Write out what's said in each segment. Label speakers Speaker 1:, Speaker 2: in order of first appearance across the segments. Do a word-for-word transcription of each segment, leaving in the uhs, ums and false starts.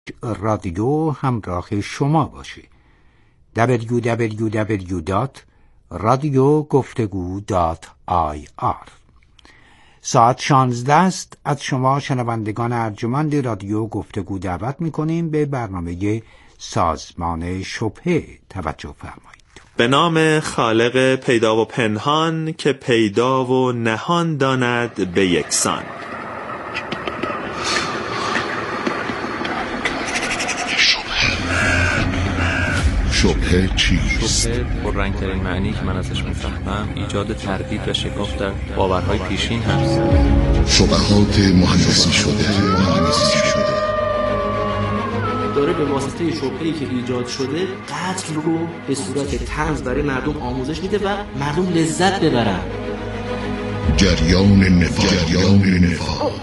Speaker 1: رادیو همراه شما باشه. دبلیو دبلیو دبلیو دات رادیو گفتگو دات آی آر. ساعت شانزده است. از شما شنوندگان ارجمند رادیو گفتگو دعوت می‌کنیم به برنامه سازمان شبهه توجه فرمایید.
Speaker 2: به نام خالق پیدا و پنهان که پیدا و نهان داند به یکسان.
Speaker 3: شبهه چیست؟
Speaker 4: شبهه پررنگ‌ترین معنی که من ازش می‌فهمم ایجاد تردید و شکاف در باورهای پیشین هست.
Speaker 3: شبهات مهندسی شده مهندسی شده
Speaker 5: داره به واسطه شبهه‌ای که ایجاد شده قتل رو به صورت طنز برای مردم آموزش میده و مردم لذت ببرن.
Speaker 3: جریان نفاق جریان نفاق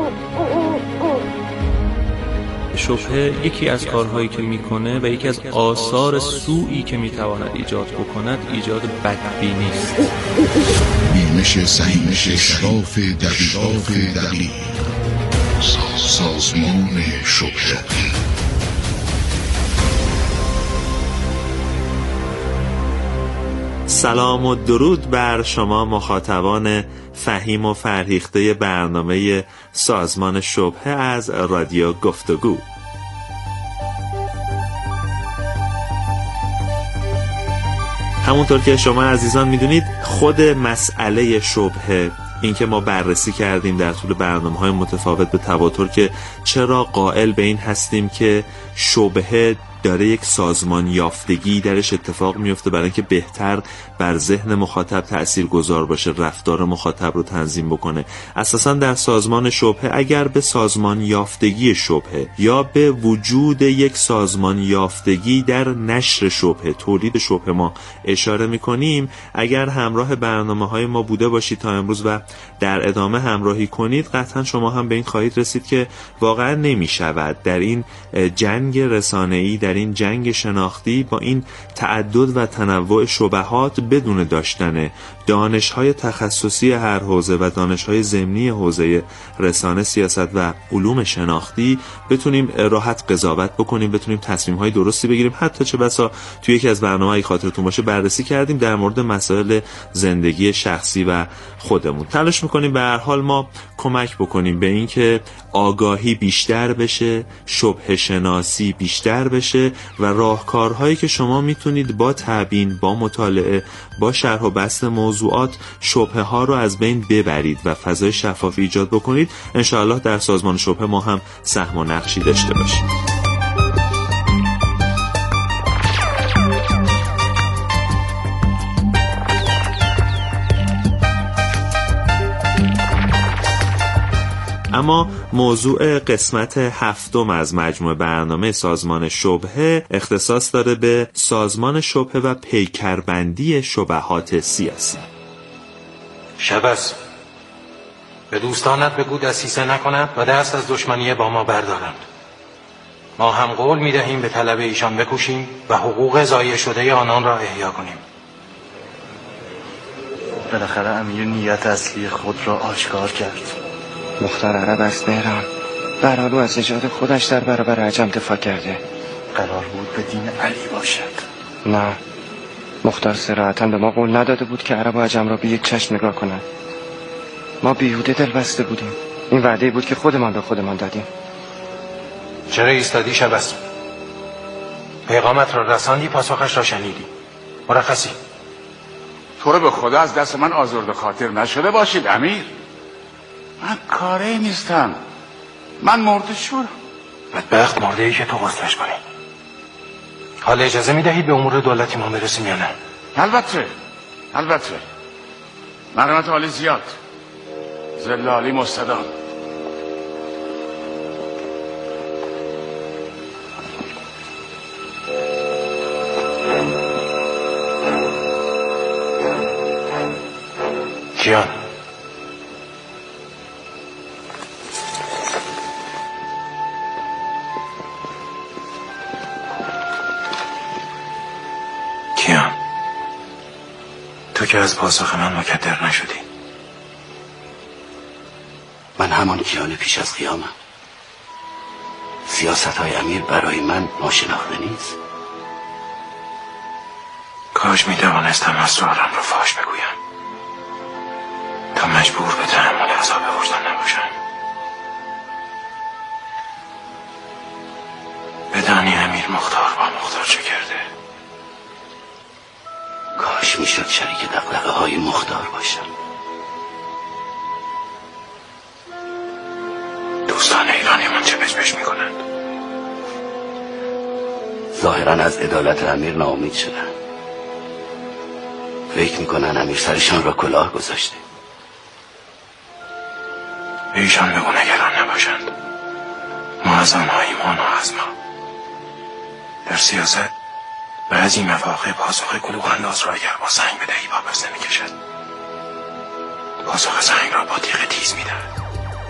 Speaker 4: شبهه یکی از کارهایی که میکنه و یکی از آثار سوئی که میتواند ایجاد بکند ایجاد بدبینی است.
Speaker 3: بینش صحیح، اشراف دقیق دقیق سازمان شبهه.
Speaker 2: سلام و درود بر شما مخاطبان فهیم و فرهیخته برنامه سازمان شبهه از رادیو گفتگو. همونطور که شما عزیزان میدونید خود مسئله شبهه، این که ما بررسی کردیم در طول برنامه‌های متفاوت به تواتر که چرا قائل به این هستیم که شبهه داره یک سازمان یافتگی درش اتفاق میفته برای اینکه بهتر بر ذهن مخاطب تأثیر گذار باشه، رفتار مخاطب رو تنظیم بکنه. اساساً در سازمان شبهه اگر به سازمان یافتگی شبهه یا به وجود یک سازمان یافتگی در نشر شبهه، تولید شبهه ما اشاره میکنیم، اگر همراه برنامه‌های ما بوده باشید تا امروز و در ادامه همراهی کنید، قطعاً شما هم به این خواهید رسید که واقعاً نمیشود در این جنگ رسانه‌ای، در این جنگ شناختی با این تعدد و تنوع شبهات بدون داشتن دانش‌های تخصصی هر حوزه و دانش‌های ضمنی حوزه رسانه، سیاست و علوم شناختی بتونیم راحت قضاوت بکنیم، بتونیم تصمیم‌های درستی بگیریم. حتی چه بسا توی یکی از برنامه‌های خاطرتون باشه بررسی کردیم در مورد مسائل زندگی شخصی و خودمون. تلاش می‌کنیم به هر حال ما کمک بکنیم به این که آگاهی بیشتر بشه، شبهه شناسی بیشتر بشه و راهکارهایی که شما میتونید با تبیین، با مطالعه، با شرح و بسط موضوعات شبهه ها رو از بین ببرید و فضای شفافی ایجاد بکنید. انشاءالله در سازمان شبهه ما هم سهم و نقشی داشته باشیم. اما موضوع قسمت هفتم از مجموع برنامه سازمان شبهه اختصاص داره به سازمان شبهه و پیکربندی شبهات سیاسی.
Speaker 6: شبس به دوستانت بگو دسیسه نکنند و دست از دشمنی با ما بردارند. ما هم قول می‌دهیم به طلب ایشان بکوشیم و حقوق ضایع شده آنان را احیا کنیم.
Speaker 7: بالاخره امیر نیت اصلی خود را آشکار کرد. مختار عرب از تهران برادو از نژاد خودش در برابر عجم دفاع کرده. قرار بود به دین علی باشد. نه، مختار صراحتاً به ما قول نداده بود که عرب و عجم را به یک چشم نگاه کنند. ما بیهوده دل بسته بودیم. این وعده بود که خودمان به خودمان دادیم.
Speaker 6: چرا ایستادی شبست؟ پیغامت را رساندی، پاسخش را شنیدی. مرخصی.
Speaker 8: تو رو به خدا از دست من آزرده خاطر نشده باشید امیر. من کاری نیستم. من مرده شورم.
Speaker 6: بدبخت مرده ای که تو غسلش کنی. حالا اجازه می دهید به امور دولتی ما برسیم یا نه؟
Speaker 8: البته البته مرحمت عالی زیاد، ذل عالی مستدام.
Speaker 6: کیان کیان تو که از پاسخ من مکدر نشدی.
Speaker 9: من همان کیان پیش از قیامم. سیاست های امیر برای من ناشناخته نیست.
Speaker 6: کاش می توانستم اسرارم رو فاش بگویم تا مجبور به تحمل عذاب وجدان نباشم. بدانی امیر مختار با مختار چه کرده؟
Speaker 9: کاش می شد شریک دغدغه های مختار باشم.
Speaker 6: دوستان ایرانیمون چه پچ می کنند؟
Speaker 9: ظاهرا از عدالت امیر ناامید شدن. فکر میکنن امیر سرشان را کلاه گذاشته.
Speaker 6: ایشان بگو نگران نباشند. ما از آنهاییم آنها از ما. در سیاست بعضی مواقع پاسخ کلوخ انداز را اگر با سنگ بدهی واپس نمی کشد. پاسخ سنگ را با تیغ تیز می دهد.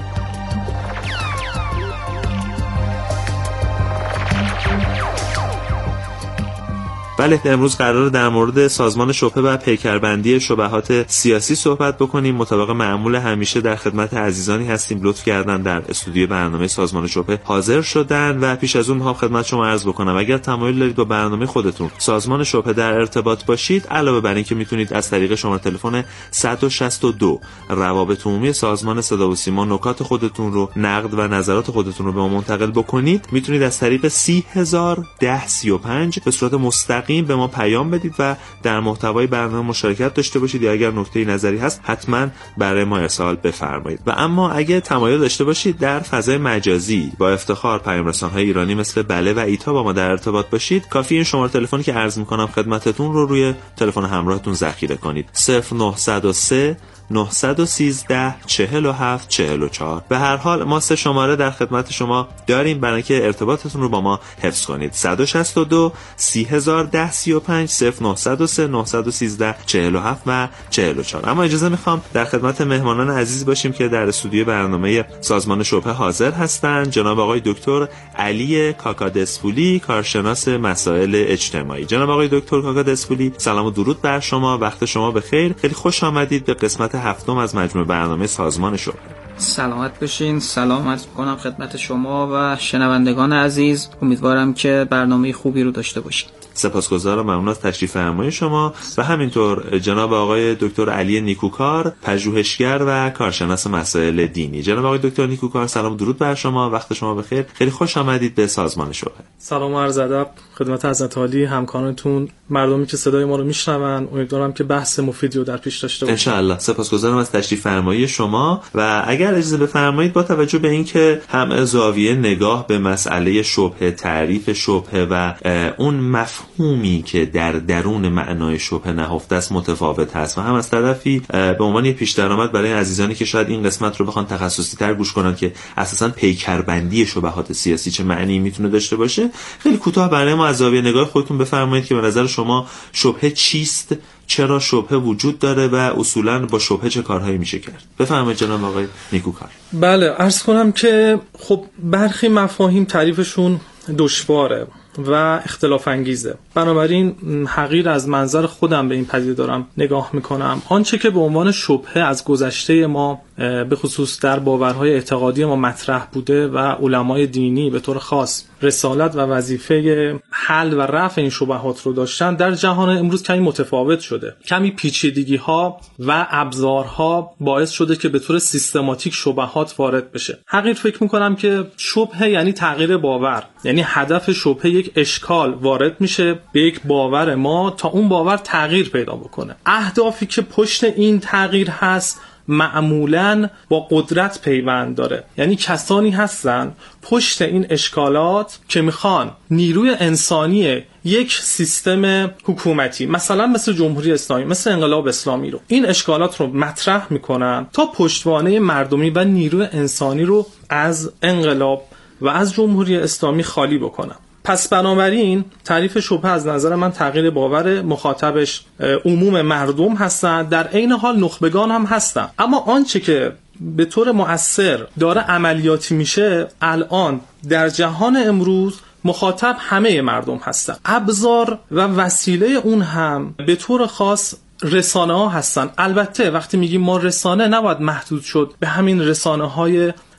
Speaker 2: بله، امروز قراره در مورد سازمان شبهه و پیکربندی شبهات سیاسی صحبت بکنیم. مطابق معمول همیشه در خدمت عزیزانی هستیم لطف کردن در استودیو برنامه سازمان شبهه حاضر شدن و پیش از اون میخوام خدمت شما عرض بکنم اگر تمایل دارید با برنامه خودتون سازمان شبهه در ارتباط باشید، علاوه بر این که میتونید از طریق شماره تلفن صد و شصت و دو روابط عمومی سازمان صدا و سیما نکات خودتون رو، نقد و نظرات خودتون رو به ما منتقل بکنید. میتونید از طریق سی هزار و ده سی و پنج به صورت مستقیم به ما پیام بدید و در محتوای برنامه مشارکت داشته باشید یا اگر نکته نظری هست حتما برای ما ارسال بفرمایید. و اما اگه تمایل داشته باشید در فضای مجازی با افتخار پیام رسان‌های ایرانی مثل بله و ایتا با ما در ارتباط باشید، کافی این شماره تلفنی که عرض می‌کنم خدمتتون رو روی تلفن همراهتون ذخیره کنید. صفر نه صفر سه نه یک سه چهل و هفت چهل و چهار. به هر حال ما سه شماره در خدمت شما داریم برای اینکه ارتباطتون رو با ما حفظ کنید. صد و شصت و دو سی هزار و ده سی و پنج صفر نه صفر سه نه یک سه چهل و هفت و چهل و چهار. اما اجازه میخوام در خدمت مهمانان عزیز باشیم که در استودیو برنامه سازمان شبهه حاضر هستند. جناب آقای دکتر علی کاکادسپولی، کارشناس مسائل اجتماعی. جناب آقای دکتر کاکادسپولی، سلام و درود بر شما. وقت شما بخیر. خیلی خوش آمدید به قسمت هفتم از مجموع برنامه سازمان شبهه.
Speaker 10: سلامت بشین. سلام عرض می‌کنم خدمت شما و شنوندگان عزیز. امیدوارم که برنامه خوبی رو داشته باشید.
Speaker 2: سپاسگزارم، ممنون از تشریف فرمای شما. و همینطور جناب آقای دکتر علی نیکوکار، پژوهشگر و کارشناس مسائل دینی. جناب آقای دکتر نیکوکار، سلام و درود بر شما. وقت شما بخیر. خیلی خوش آمدید به سازمان شبهه.
Speaker 11: سلام و عرض ادب خدمت حضرت عالی، همکارانتون، مردمی که صدای ما رو میشنون. امیدوارم که بحث مفیدی رو در پیش داشته باشیم
Speaker 2: ان شاء الله. سپاسگزارم از تشریف فرمایی شما و اگر اجازه بفرمایید با توجه به اینکه هم زاویه نگاه به مسئله شبهه، تعریف شبهه و اون مفهومی که در درون معنای شبهه نهفته است متفاوت هست و هم از طرفی به عنوان یک پیش درآمد برای عزیزانی که شاید این قسمت رو بخوان تخصصی تر گوش کنن که اساساً پیکربندی شبهات سیاسی چه معنی میتونه داشته باشه، خیلی کوتاه برای ما از زاویه نگاه خودتون بفرمایید که به نظر شما شبهه چیست، چرا شبهه وجود داره و اصولاً با شبهه چه کارهایی میشه کرد. بفرمایید جناب آقای نیکوکار.
Speaker 11: بله، عرض کنم که خب برخی مفاهیم تعریفشون دشواره و اختلاف انگیزه، بنابراین حقیر از منظر خودم به این پدیده دارم نگاه میکنم. آنچه که به عنوان شبهه از گذشته ما به خصوص در باورهای اعتقادی ما مطرح بوده و علمای دینی به طور خاص رسالت و وظیفه حل و رفع این شبهات رو داشتن، در جهان امروز کمی متفاوت شده. کمی پیچیدگی ها و ابزارها باعث شده که به طور سیستماتیک شبهات وارد بشه. حقیر فکر میکنم که شبهه یعنی تغییر باور، یعنی هدف شبهه یک اشکال وارد میشه به یک باور ما تا اون باور تغییر پیدا بکنه. اهدافی که پشت این تغییر هست معمولاً با قدرت پیوند داره، یعنی کسانی هستن پشت این اشکالات که میخوان نیروی انسانی یک سیستم حکومتی مثلا مثل جمهوری اسلامی، مثل انقلاب اسلامی رو، این اشکالات رو مطرح میکنن تا پشتوانه مردمی و نیروی انسانی رو از انقلاب و از جمهوری اسلامی خالی بکنن. پس بنابراین تعریف شبهه از نظر من تغییر باور، مخاطبش عموم مردم هستن، در عین حال نخبگان هم هستن. اما آنچه که به طور مؤثر داره عملیاتی میشه الان در جهان امروز مخاطب همه مردم هستن. ابزار و وسیله اون هم به طور خاص رسانه ها هستن. البته وقتی میگیم ما رسانه نباید محدود شد به همین رسانه های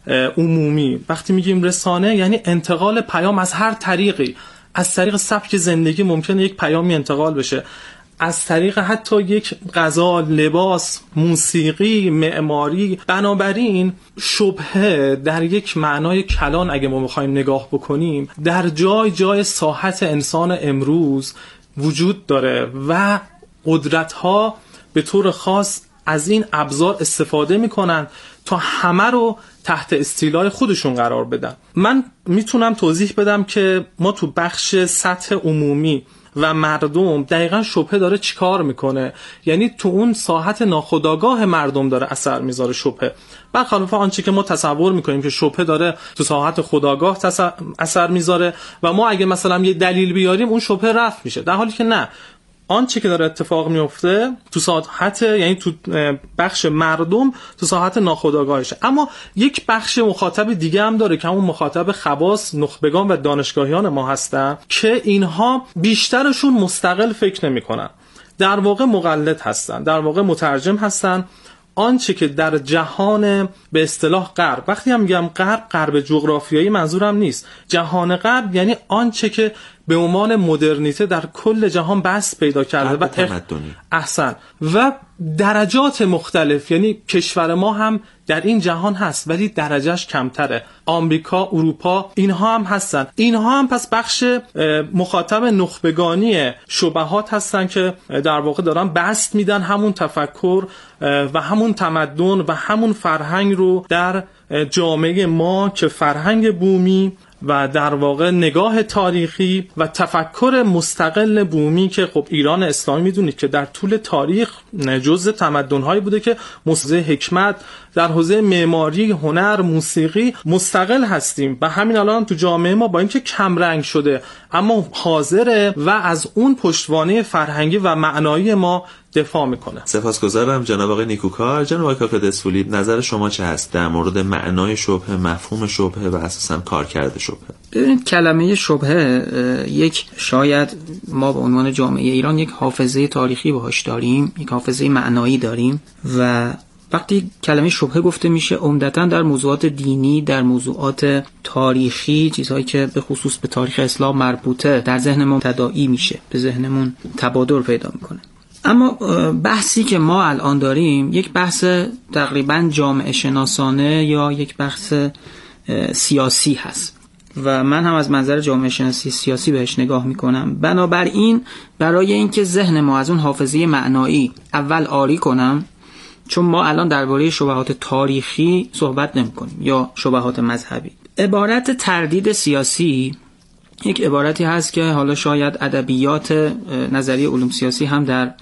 Speaker 11: عمومی. وقتی میگیم رسانه یعنی انتقال پیام از هر طریقی، از طریق سبک زندگی ممکنه یک پیامی انتقال بشه، از طریق حتی یک غذا، لباس، موسیقی، معماری. بنابراین شبهه در یک معنای کلان اگه ما بخوایم نگاه بکنیم در جای جای ساحت انسان امروز وجود داره و قدرت‌ها به طور خاص از این ابزار استفاده میکنن تا همه رو تحت استیلای خودشون قرار بدن. من میتونم توضیح بدم که ما تو بخش سطح عمومی و مردم دقیقا شبهه داره چیکار میکنه، یعنی تو اون ساحت ناخودآگاه مردم داره اثر میذاره شبهه، برخلاف آنچه که ما تصور میکنیم که شبهه داره تو ساحت خودآگاه اثر میذاره و ما اگه مثلا یه دلیل بیاریم اون شبهه رفع میشه، در حالی که نه، آنچه که داره اتفاق میفته تو ساحت، یعنی تو بخش مردم، تو ساحت ناخودآگاهشه. اما یک بخش مخاطب دیگه هم داره که همون مخاطب خواص، نخبگان و دانشگاهیان ما هستن که اینها بیشترشون مستقل فکر نمی‌کنن، در واقع مقلد هستن، در واقع مترجم هستن. آنچه که در جهان به اصطلاح غرب، وقتی هم میگم غرب، غرب جغرافیایی منظورم نیست، جهان غرب یعنی آنچه که به عنوان مدرنیته در کل جهان بس پیدا کرده و
Speaker 2: تمدنی.
Speaker 11: احسن و درجات مختلف، یعنی کشور ما هم در این جهان هست ولی درجهش کمتره، آمریکا، اروپا، اینها هم هستن. اینها هم پس بخش مخاطب نخبگانی شبهات هستن که در واقع دارن بست میدن همون تفکر و همون تمدن و همون فرهنگ رو در جامعه ما که فرهنگ بومی و در واقع نگاه تاریخی و تفکر مستقل بومی که خب ایران اسلامی میدونید که در طول تاریخ جزء تمدن‌هایی بوده که حوزه حکمت، در حوزه معماری، هنر، موسیقی مستقل هستیم و همین الان تو جامعه ما با اینکه کم رنگ شده اما حاضره و از اون پشتوانه فرهنگی و معنایی ما دفاع میکنه.
Speaker 2: سپاسگزارم جناب آقای نیکوکار. جناب آقای کاکادسپولی، نظر شما چه هست در مورد معنای شبهه، مفهوم شبهه و اساساً کارکرد شبهه؟
Speaker 10: ببینید کلمه شبهه یک، شاید ما به عنوان جامعه ایران یک حافظه تاریخی باهاش داریم، یک حافظه معنایی داریم و وقتی کلمه شبهه گفته میشه عمدتاً در موضوعات دینی، در موضوعات تاریخی، چیزهایی که به خصوص به تاریخ اسلام مربوطه در ذهن ما تداعی میشه، به ذهنمون تبادر پیدا میکنه. اما بحثی که ما الان داریم یک بحث تقریباً جامعه شناسانه یا یک بحث سیاسی هست و من هم از منظر جامعه شناسی سیاسی بهش نگاه میکنم. بنابراین برای اینکه ذهن ما از اون حافظه معنایی اول عاری کنم، چون ما الان درباره شبهات تاریخی صحبت نمی‌کنیم یا شبهات مذهبی، عبارت تردید سیاسی یک عبارتی هست که حالا شاید ادبیات نظریه علوم سیاسی هم در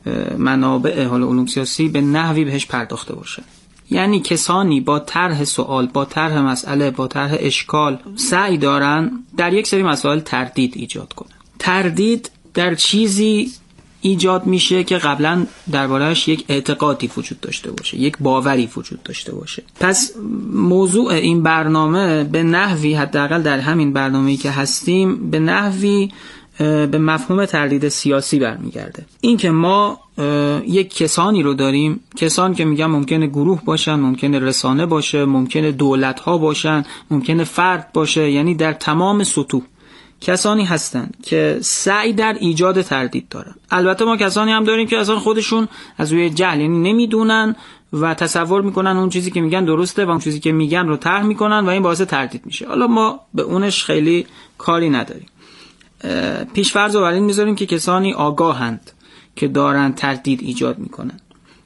Speaker 10: منابع حالا علوم سیاسی به نحوی بهش پرداخته باشه. یعنی کسانی با طرح سوال، با طرح مسئله، با طرح اشکال سعی دارن در یک سری مسائل تردید ایجاد کنن. تردید در چیزی ایجاد میشه که قبلا درباره‌اش یک اعتقادی وجود داشته باشه، یک باوری وجود داشته باشه. پس موضوع این برنامه به نحوی، حداقل در همین برنامه‌ای که هستیم، به نحوی به مفهوم تردید سیاسی برمیگرده. این که ما یک کسانی رو داریم، کسان که میگم ممکنه گروه باشن، ممکنه رسانه باشه، ممکنه دولت‌ها باشن، ممکنه فرد باشه، یعنی در تمام سطوح کسانی هستند که سعی در ایجاد تردید دارن. البته ما کسانی هم داریم که اصلا خودشون از روی جهل، یعنی نمیدونن و تصور میکنن اون چیزی که میگن درسته و اون چیزی که میگن رو طرح میکنن و این باعث تردید میشه. حالا ما به اونش خیلی کاری نداریم. پیش‌فرض رو بر این میذاریم که کسانی آگاهند که دارن تردید ایجاد میکنن.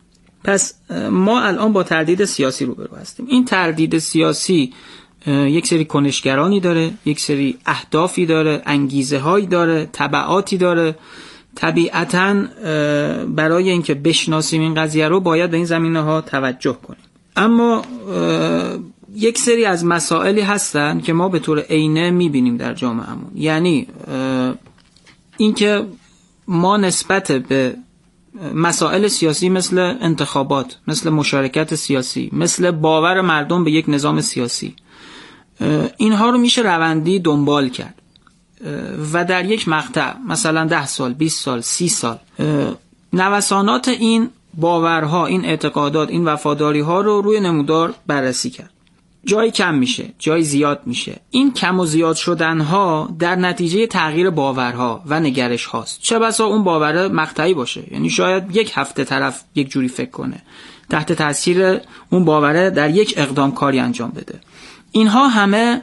Speaker 10: پس ما الان با تردید سیاسی روبرو هستیم. این تردید سیاسی یک سری کنشگرانی داره، یک سری اهدافی داره، انگیزه هایی داره، تبعاتی داره. طبیعتاً برای اینکه بشناسیم این قضیه رو باید به این زمینه ها توجه کنیم. اما یک سری از مسائلی هستن که ما به طور عینه میبینیم در جامعهمون، یعنی اینکه ما نسبت به مسائل سیاسی مثل انتخابات، مثل مشارکت سیاسی، مثل باور مردم به یک نظام سیاسی، اینها رو میشه روندی دنبال کرد و در یک مقطع مثلا ده سال، بیست سال، سی سال نوسانات این باورها، این اعتقادات، این وفاداری ها رو روی نمودار بررسی کرد. جای کم میشه، جای زیاد میشه. این کم و زیاد شدنها در نتیجه تغییر باورها و نگرش هاست. چه بسا اون باور مقطعی باشه، یعنی شاید یک هفته طرف یک جوری فکر کنه، تحت تاثیر اون باوره در یک اقدام کاری انجام بده. اینها همه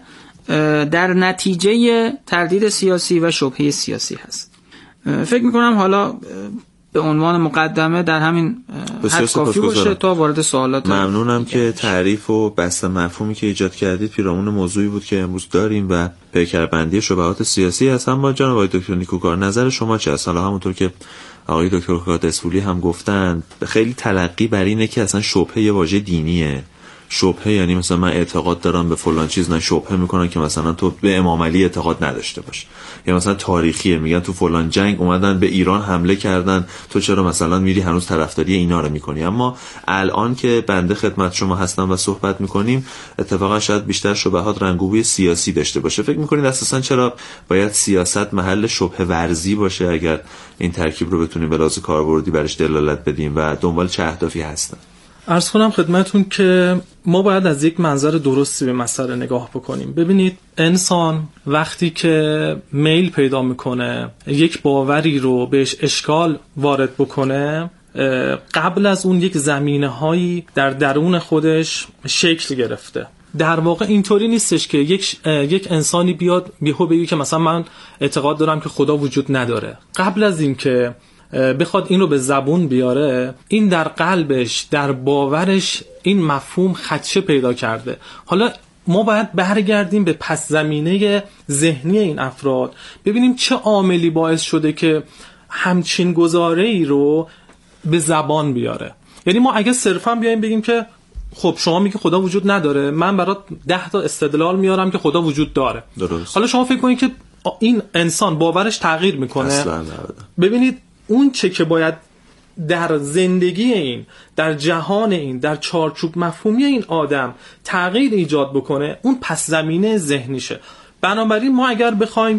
Speaker 10: در نتیجه تردید سیاسی و شبهه سیاسی هست. فکر میکنم حالا به عنوان مقدمه در همین حد کافی باشه تا وارد سوالات.
Speaker 2: ممنونم که تعریف و بسته مفهومی که ایجاد کردید پیرامون موضوعی بود که امروز داریم و پیکربندی شبهات سیاسی هست. اما جناب آقای دکتر نیکوکار، نظر شما چه است؟ حالا همونطور که آقای دکتر قادسپولی هم گفتن، خیلی تلقی بر اینه که اصلا شبهه یه واژه دینیه. شبهه یعنی مثلا من اعتقاد دارم به فلان چیز، نه شبهه میکنن که مثلا تو به امام علی اعتقاد نداشته باش. یا مثلا تاریخیه، میگن تو فلان جنگ اومدن به ایران حمله کردن، تو چرا مثلا میری هنوز طرفداری اینا رو میکنی؟ اما الان که بنده خدمت شما هستم و صحبت میکنیم، اتفاقا شاید بیشتر شبهات رنگ و بوی سیاسی داشته باشه. فکر میکنید اساسا چرا باید سیاست محل شبهه ورزی باشه اگر این ترکیب رو بتونیم به لحاظ کاربردی برش دلالت بدیم و دنبال چه اهدافی هستن؟
Speaker 11: عرض کنم خدمتون که ما باید از یک منظر درستی به مسئله نگاه بکنیم. ببینید، انسان وقتی که میل پیدا میکنه یک باوری رو بهش اشکال وارد بکنه، قبل از اون یک زمینه هایی در درون خودش شکل گرفته. در واقع اینطوری نیستش که یک یک انسانی بیاد بیهو بگه که مثلا من اعتقاد دارم که خدا وجود نداره. قبل از این که بخواد این رو به زبون بیاره، این در قلبش، در باورش این مفهوم خدشه پیدا کرده. حالا ما باید برگردیم به پس زمینه ذهنی این افراد، ببینیم چه عاملی باعث شده که همچین گزاره‌ای رو به زبان بیاره. یعنی ما اگه صرفا بیایم بگیم که خب شما میگی خدا وجود نداره، من برات ده تا استدلال میارم که خدا وجود داره. درست. حالا شما فکر کنید که این انسان باورش تغییر میکنه؟
Speaker 2: اصلا نه.
Speaker 11: ببینید، اون چه که باید در زندگی این، در جهان این، در چارچوب مفهومی این آدم تغییر ایجاد بکنه، اون پس زمینه ذهنیشه. بنابراین ما اگر بخوایم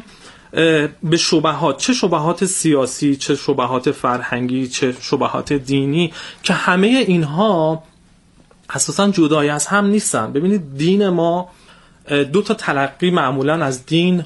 Speaker 11: به شبهات، چه شبهات سیاسی، چه شبهات فرهنگی، چه شبهات دینی، که همه اینها اساساً جدای از هم نیستن. ببینید، دین ما دو تا تلقی معمولاً از دین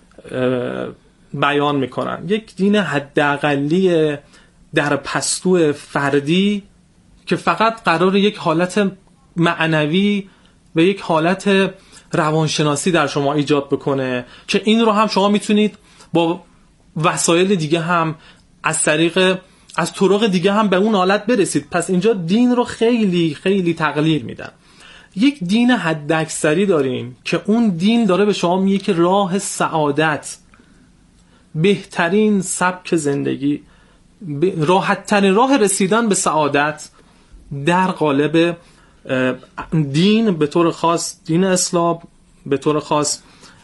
Speaker 11: بیان میکنن. یک دین حداقلی در پستو فردی که فقط قرار یک حالت معنوی و یک حالت روانشناسی در شما ایجاد بکنه که این رو هم شما میتونید با وسایل دیگه هم از طریق از طرق دیگه هم به اون حالت برسید. پس اینجا دین رو خیلی خیلی تقلیل میدن. یک دین حداکثری داریم که اون دین داره به شما میگه که راه سعادت، بهترین سبک زندگی، راحت‌ترین راه رسیدن به سعادت در قالب دین، به طور خاص دین اسلام، به طور خاص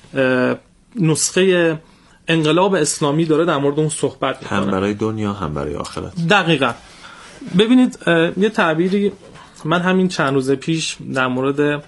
Speaker 11: نسخه انقلاب اسلامی داره در مورد اون صحبت میکنه،
Speaker 2: هم برای دنیا هم برای آخرت.
Speaker 11: دقیقاً. ببینید، یه تعبیری من همین چند روز پیش در مورد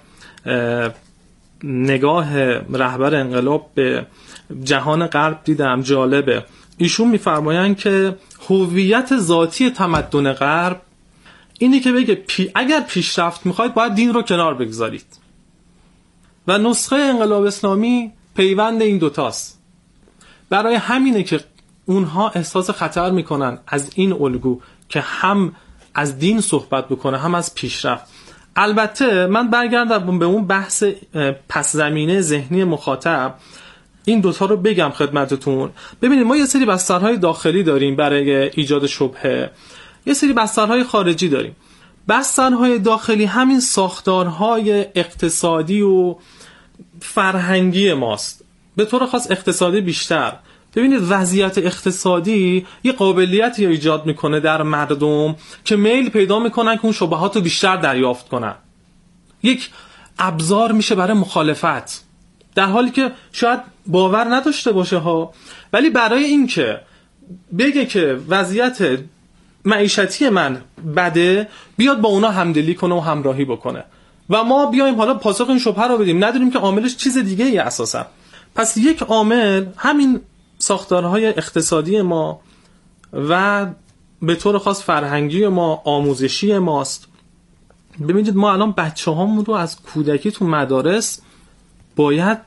Speaker 11: نگاه رهبر انقلاب به جهان غرب دیدم، جالبه. ایشون میفرمایند که هویت ذاتی تمدن غرب اینی که بگه پی اگر پیشرفت میخواید باید دین رو کنار بگذارید و نسخه انقلاب اسلامی پیوند این دوتاست. برای همینه که اونها احساس خطر میکنن از این الگو که هم از دین صحبت بکنه هم از پیشرفت. البته من برگردم به اون بحث پس زمینه ذهنی مخاطب، این دوتا رو بگم خدمتتون. ببینید، ما یه سری بسترهای داخلی داریم برای ایجاد شبهه، یه سری بسترهای خارجی داریم. بسترهای داخلی همین ساختارهای اقتصادی و فرهنگی ماست، به طور خاص اقتصادی بیشتر. ببینید، وضعیت اقتصادی یه قابلیتی ایجاد میکنه در مردم که میل پیدا میکنن که اون شبهات رو بیشتر دریافت کنن. یک ابزار میشه برای مخالفت، در حالی که شاید باور نداشته باشه ها، ولی برای این که بگه که وضعیت معیشتی من بده، بیاد با اونا همدلی کنه و همراهی بکنه و ما بیایم حالا پاسخ این شبهه رو بدیم، نداریم که عاملش چیز دیگه ای اساسا. پس یک عامل همین ساختارهای اقتصادی ما و به طور خاص فرهنگی ما، آموزشی ماست ببینید ما الان بچه هامون رو از کودکی تو مدارس باید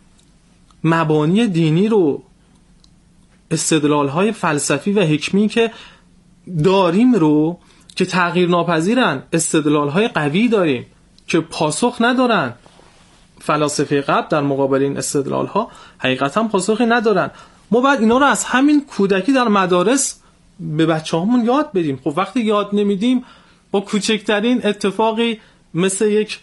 Speaker 11: مبانی دینی رو، استدلال های فلسفی و حکمی که داریم رو که تغییر ناپذیرن، استدلال های قوی داریم که پاسخ ندارن. فلاسفه قبل در مقابل این استدلال ها حقیقتا پاسخی ندارن. ما باید اینا رو از همین کودکی در مدارس به بچه هامون یاد بدیم. خب وقتی یاد نمیدیم با کوچکترین اتفاقی مثل یک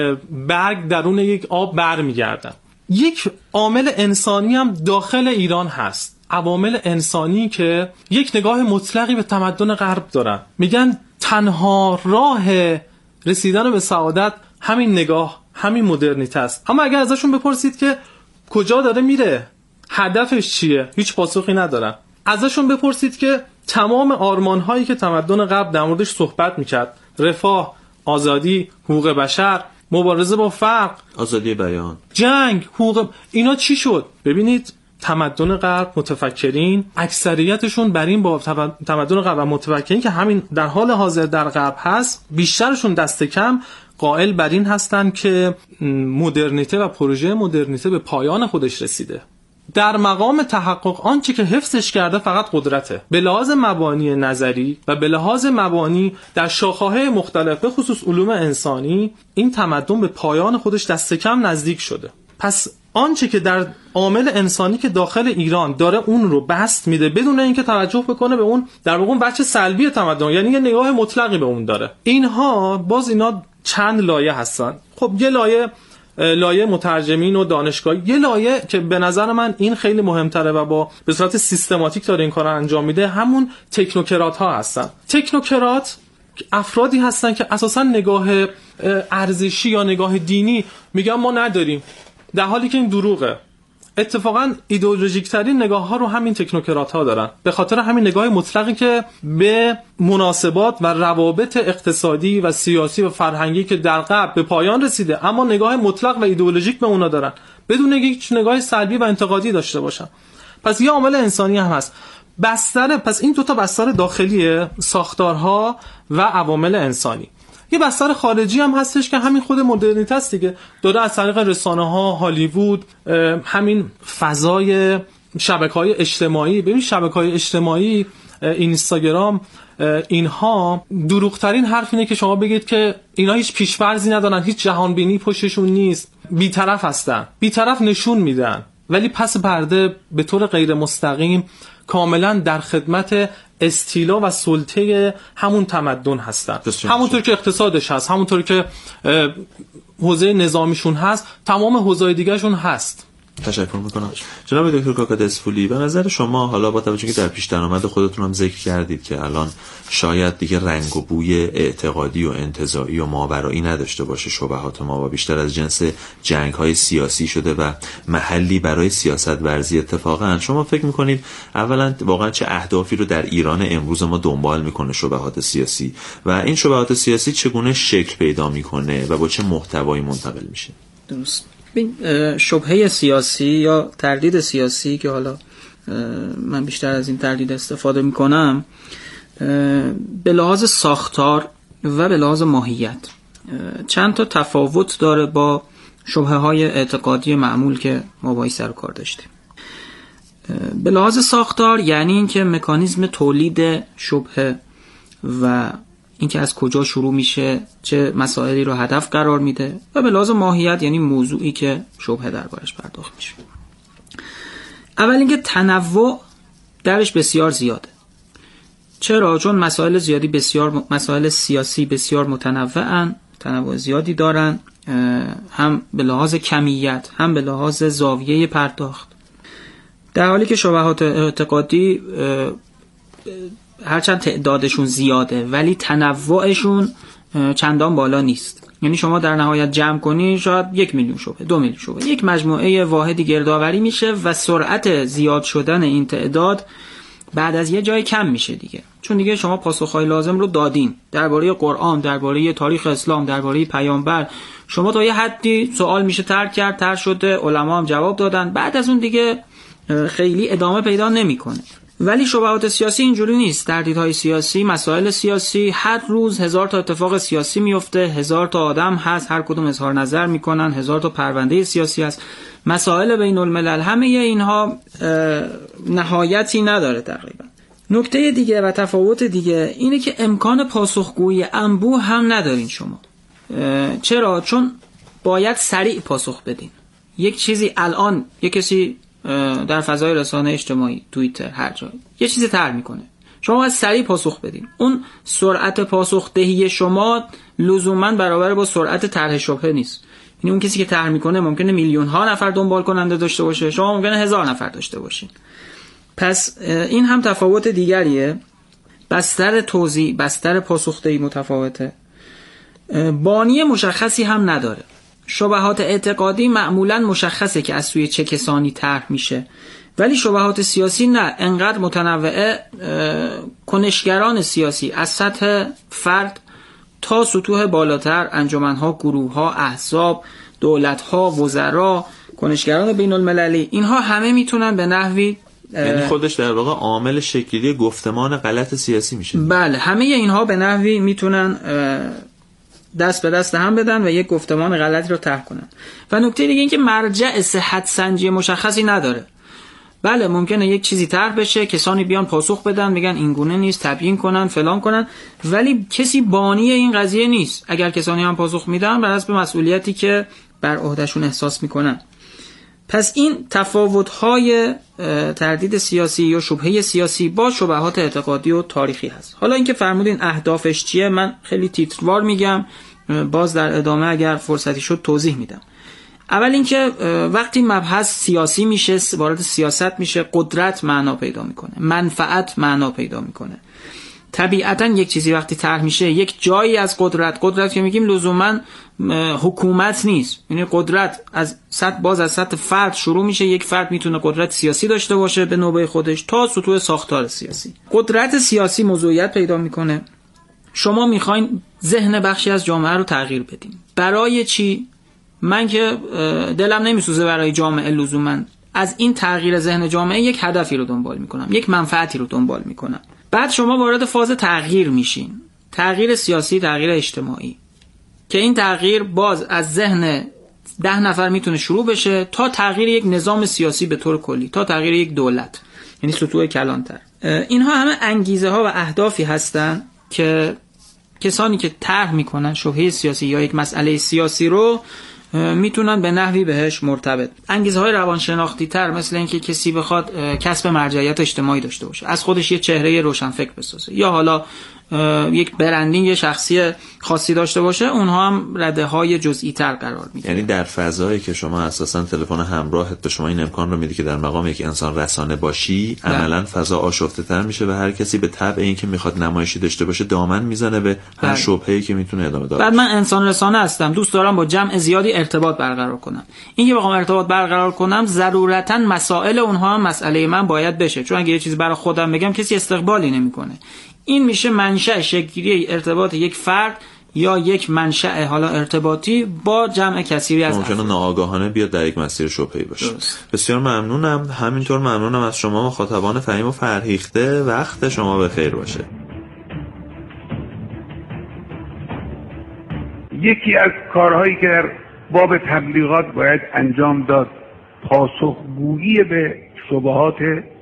Speaker 11: برگ درون یک آب برمیگردن. یک عامل انسانی هم داخل ایران هست، عوامل انسانی که یک نگاه مطلقی به تمدن غرب دارن. میگن تنها راه رسیدن به سعادت همین نگاه، همین مدرنیته است. اما اگر ازشون بپرسید که کجا داره میره، هدفش چیه، هیچ پاسخی ندارن. ازشون بپرسید که تمام آرمان هایی که تمدن غرب در موردش صحبت میکرد، رفاه، آزادی، حقوق بشر، مبارزه با فقر،
Speaker 2: آزادی بیان،
Speaker 11: جنگ، حقوق، اینا چی شد؟ ببینید تمدن غرب، متفکرین اکثریتشون بر این با تمدن غرب و متفکرین که همین در حال حاضر در غرب هست، بیشترشون دست کم قائل بر این هستن که مدرنیته و پروژه مدرنیته به پایان خودش رسیده. در مقام تحقق آنچه که حفظش کرده فقط قدرته. به لحاظ مبانی نظری و به لحاظ مبانی در شاخه‌های مختلف به خصوص علوم انسانی، این تمدن به پایان خودش دست کم نزدیک شده. پس آنچه که در عامل انسانی که داخل ایران داره اون رو بست میده بدون اینکه توجه بکنه به اون در واقع بچه سلبی تمدن، یعنی یه نگاه مطلقی به اون داره. اینها باز اینا چند لایه هستن. خب یه لایه لایه مترجمین و دانشگاه، یه لایه که به نظر من این خیلی مهمتره و با به صورت سیستماتیک داره این کار رو انجام میده، همون تکنوکرات ها هستن. تکنوکرات افرادی هستن که اساسا نگاه ارزشی یا نگاه دینی میگن ما نداریم، در حالی که این دروغه. اتفاقا ایدئولوژیک ترین نگاه ها رو همین تکنوکرات ها دارن، به خاطر همین نگاه مطلقی که به مناسبات و روابط اقتصادی و سیاسی و فرهنگی که در غرب به پایان رسیده، اما نگاه مطلق و ایدئولوژیک به اونا دارن بدون اینکه هیچ نگاه سلبی و انتقادی داشته باشن. پس یه عامل انسانی هم هست. بستر پس این دو تا بستر داخلیه، ساختارها و عوامل انسانی. یه بستر خارجی هم هستش که همین خود مدرنیته است دیگه، داره از طریق رسانه‌ها، هالیوود، همین فضای شبکه‌های اجتماعی. ببین شبکه‌های اجتماعی، اینستاگرام، اینها دروغ‌ترین حرف اینه که شما بگید که اینا هیچ پیش‌فرضی ندارن، هیچ جهانبینی پشتشون نیست، بی‌طرف هستن، بی‌طرف نشون میدن، ولی پس پرده به طور غیر مستقیم کاملا در خدمت استیلا و سلطه همون تمدن هستن. همونطور که اقتصادش هست، همونطور که حوزه نظامیشون هست، تمام حوزه‌های دیگه‌شون هست.
Speaker 2: تشکر میکنم جناب دکتر کاکا دسفولی. به نظر شما حالا با توجه که در پیش درآمد خودتون هم ذکر کردید که الان شاید دیگه رنگ و بوی اعتقادی و انتزاعی و ماورایی نداشته باشه شبهات ما و بیشتر از جنس جنگ‌های سیاسی شده و محلی برای سیاست ورزی، اتفاقا شما فکر میکنید اولا واقعا چه اهدافی رو در ایران امروز ما دنبال میکنه شبهات سیاسی و این شبهات سیاسی چگونه شکل پیدا میکنه و با چه محتوایی منتقل میشه؟
Speaker 10: درست. شبهه سیاسی یا تردید سیاسی که حالا من بیشتر از این تردید استفاده میکنم، به لحاظ ساختار و به لحاظ ماهیت چند تا تفاوت داره با شبهه های اعتقادی معمول که ما باهاش سر و کار داشتیم. به لحاظ ساختار یعنی اینکه مکانیزم تولید شبهه و اینکه از کجا شروع میشه، چه مسائلی رو هدف قرار میده، و به لحاظ ماهیت یعنی موضوعی که شبهه دربارش پرداخت میشه. اول اینکه تنوع درش بسیار زیاده. چرا؟ چون مسائل زیادی بسیار مسائل سیاسی بسیار متنوعن، تنوع زیادی دارن، هم به لحاظ کمیت هم به لحاظ زاویه پرداخت، در حالی که شبهات اعتقادی هرچند تعدادشون زیاده ولی تنوعشون چندان بالا نیست. یعنی شما در نهایت جمع کنی شاید یک میلیون شبهه، دو میلیون شبهه، یک مجموعه واحدی گردآوری میشه و سرعت زیاد شدن این تعداد بعد از یه جای کم میشه دیگه، چون دیگه شما پاسخهای لازم رو دادین درباره قرآن، درباره تاریخ اسلام، درباره پیامبر. شما تا یه حدی سوال میشه ترک کرد، تر شده، علما هم جواب دادن، بعد از اون دیگه خیلی ادامه پیدا نمیکنه. ولی شبهات سیاسی اینجوری نیست. تردیدهای سیاسی، مسائل سیاسی، هر روز هزار تا اتفاق سیاسی میفته، هزار تا آدم هست، هر کدوم اظهار نظر میکنن، هزار تا پرونده سیاسی هست، مسائل بین الملل، همه اینها نهایتی نداره تقریبا. نکته دیگه و تفاوت دیگه اینه که امکان پاسخگویی انبوه هم ندارین شما. چرا؟ چون باید سریع پاسخ بدین. یک چیزی الان یک کسی در فضای رسانه اجتماعی، توییتر، هر جایی یه چیزی طرح میکنه، شما باید سریع پاسخ بدین. اون سرعت پاسخ دهی شما لزوما برابر با سرعت طرح شبهه نیست. یعنی اون کسی که طرح میکنه ممکنه میلیون ها نفر دنبال کننده داشته باشه، شما ممکنه هزار نفر داشته باشین. پس این هم تفاوت دیگریه. بستر توزیع، بستر پاسخ دهی متفاوته. بانی مشخصی هم نداره. شبهات اعتقادی معمولا مشخصه که از سوی چه کسانی طرح میشه، ولی شبهات سیاسی نه، انقدر متنوعه. کنشگران سیاسی از سطح فرد تا سطوح بالاتر، انجمنها، گروهها، احزاب، دولتها، وزرا، کنشگران بین المللی، اینها همه میتونن به نحوی،
Speaker 2: یعنی خودش در واقع عامل شکلی گفتمان غلط سیاسی میشه.
Speaker 10: بله، همه اینها به نحوی میتونن دست به دست هم بدن و یک گفتمان غلطی رو طرح کنن. و نکته دیگه این که مرجع صحت سنجی مشخصی نداره. بله ممکنه یک چیزی طرح بشه، کسانی بیان پاسخ بدن، میگن این گونه نیست، تبیین کنن، فلان کنن، ولی کسی بانی این قضیه نیست. اگر کسانی هم پاسخ میدن بر حسب مسئولیتی که بر عهدهشون احساس میکنن. پس این تفاوت‌های تردید سیاسی یا شبهه سیاسی با شبهات اعتقادی و تاریخی هست. حالا اینکه فرمودین اهدافش چیه، من خیلی تیتروار میگم، باز در ادامه اگر فرصتی شد توضیح میدم. اول اینکه وقتی مبحث سیاسی میشه، وارد سیاست میشه، قدرت معنا پیدا میکنه، منفعت معنا پیدا میکنه. طبیعتا یک چیزی وقتی طرح میشه، یک جایی از قدرت، قدرت که میگیم لزوما حکومت نیست، یعنی قدرت از سطح، باز از سطح فرد شروع میشه. یک فرد میتونه قدرت سیاسی داشته باشه به نوبه خودش تا سطوح ساختار سیاسی. قدرت سیاسی موضوعیت پیدا میکنه. شما میخواین ذهن بخشی از جامعه رو تغییر بدین. برای چی؟ من که دلم نمیسوزه برای جامعه لزوما. از این تغییر ذهن جامعه یک هدفی رو دنبال میکنم، یک منفعتی رو دنبال میکنم. بعد شما وارد فاز تغییر میشین، تغییر سیاسی، تغییر اجتماعی، که این تغییر باز از ذهن ده نفر میتونه شروع بشه تا تغییر یک نظام سیاسی به طور کلی، تا تغییر یک دولت، یعنی سطوح کلانتر. اینها همه انگیزه ها و اهدافی هستن که کسانی که طرح میکنن شبهه سیاسی یا یک مسئله سیاسی رو میتونن به نحوی بهش مرتبط. انگیزه های روانشناختی تر، مثل اینکه کسی بخواد کسب مرجعیت اجتماعی داشته باشه، از خودش یه چهره روشنفکر بسازه، یا حالا یک برندینگ شخصی خاصی داشته باشه، اونها هم رده های جزئی تر قرار میگیره.
Speaker 2: یعنی در فضایی که شما اساسا تلفن همراهت به شما این امکان رو میده که در مقام یک انسان رسانه باشی، عملا فضا آشفته تر میشه و هر کسی به طبع این که میخواد نمایشی داشته باشه دامن میزنه به هر شبهه‌ای که میتونه ادامه داره.
Speaker 10: بعد من انسان رسانه هستم، دوست دارم با جمع زیادی ارتباط برقرار کنم. اینکه بخوام ارتباط برقرار کنم ضرورتاً مسائل اونها هم مسئله من باید بشه، چون اگه یه چیزی برای خودم بگم کسی استقبالی نمیکنه. این میشه منشأ شکلی ارتباط یک فرد یا یک منشأ حالا ارتباطی با جمع کثیری از
Speaker 2: ممکنه ناآگاهانه بیاد در یک مسیر شبهه‌ای باشه. درست. بسیار ممنونم. همینطور ممنونم از شما مخاطبان فهیم و فرهیخته. وقت شما بخیر باشه.
Speaker 8: یکی از کارهایی که در باب تبلیغات باید انجام داد پاسخگویی به شبهات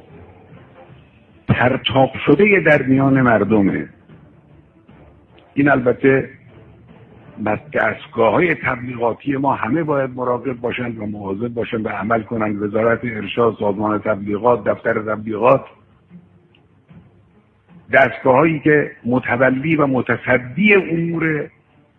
Speaker 8: پرتاب شده در میان مردمه. این البته بس دستگاه‌های تبلیغاتی ما همه باید مراقب باشند و مواظب باشند و عمل کنند. وزارت ارشاد، سازمان تبلیغات، دفتر تبلیغات، دستگاه‌هایی که متولی و متصدی امور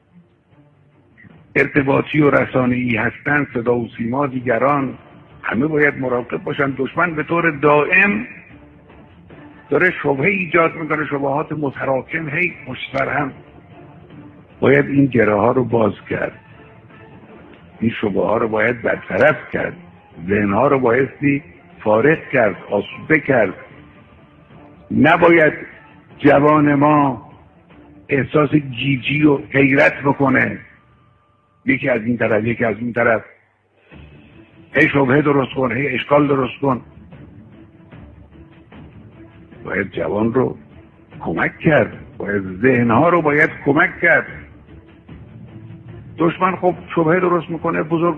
Speaker 8: ارتباطی و رسانه‌ای هستند، صدا و سیما، دیگران، همه باید مراقب باشند. دشمن به طور دائم داره شبهه ایجاد میکنه، شبهات متراکم هی پشت سر هم. باید این گره ها رو باز کرد، این شبهه ها رو باید برطرف کرد، ذهن ها رو بایستی فارغ کرد، آسوده کرد. نباید جوان ما احساس گیجی و حیرت بکنه، یکی از این طرف یکی از اون طرف، هی شبهه درست کن، هی اشکال درست کن. باید جوان رو کمک کرد، باید ذهنها رو باید کمک کرد. دشمن خب شبهه درست میکنه، بزرگ